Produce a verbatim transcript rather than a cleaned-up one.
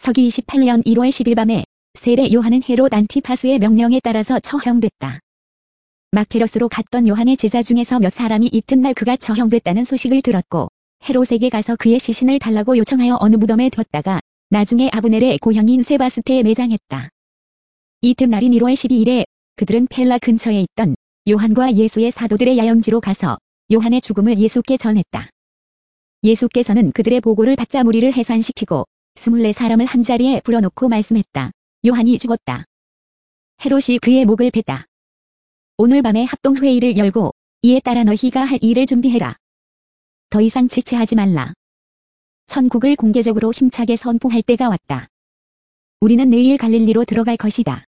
서기 이십팔 년 일월 십일 밤에 세례 요한은 헤롯 안티파스의 명령에 따라서 처형됐다. 마케러스로 갔던 요한의 제자 중에서 몇 사람이 이튿날 그가 처형됐다는 소식을 들었고 헤롯에게 가서 그의 시신을 달라고 요청하여 어느 무덤에 뒀다가 나중에 아브넬의 고향인 세바스테에 매장했다. 이튿날인 일월 십이일에 그들은 펠라 근처에 있던 요한과 예수의 사도들의 야영지로 가서 요한의 죽음을 예수께 전했다. 예수께서는 그들의 보고를 받자 무리를 해산시키고 스물네 사람을 한자리에 불러놓고 말씀했다. 요한이 죽었다. 헤롯이 그의 목을 팼다. 오늘 밤에 합동회의를 열고 이에 따라 너희가 할 일을 준비해라. 더 이상 지체하지 말라. 천국을 공개적으로 힘차게 선포할 때가 왔다. 우리는 내일 갈릴리로 들어갈 것이다.